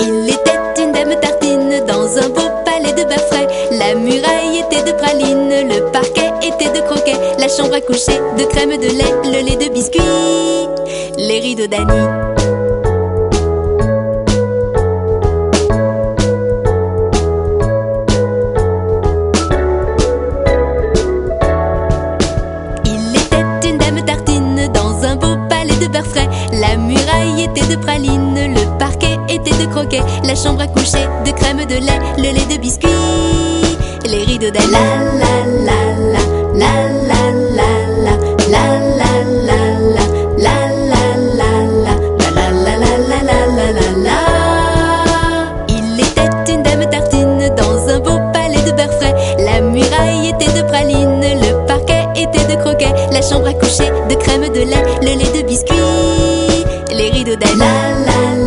Il était une dame tartine dans un beau palais de beurre frais. La muraille était de praline, le parquet était de croquet, la chambre à coucher de crème de lait, le lait de biscuit, les rideaux d'Annie. Il était une dame tartine dans un beau palais de beurre frais. La muraille était de praline, le parquet était de croquet, la chambre à coucher de crème de lait, le lait de biscuit, les rideaux d'Annie. La la la la la la la la la la la la la la la la la. Il était une dame tartine dans un beau palais de beurre frais. La muraille était de praline, le parquet était de croquet, la chambre à coucher de crème de lait, le lait de biscuit, les rideaux d'Annie.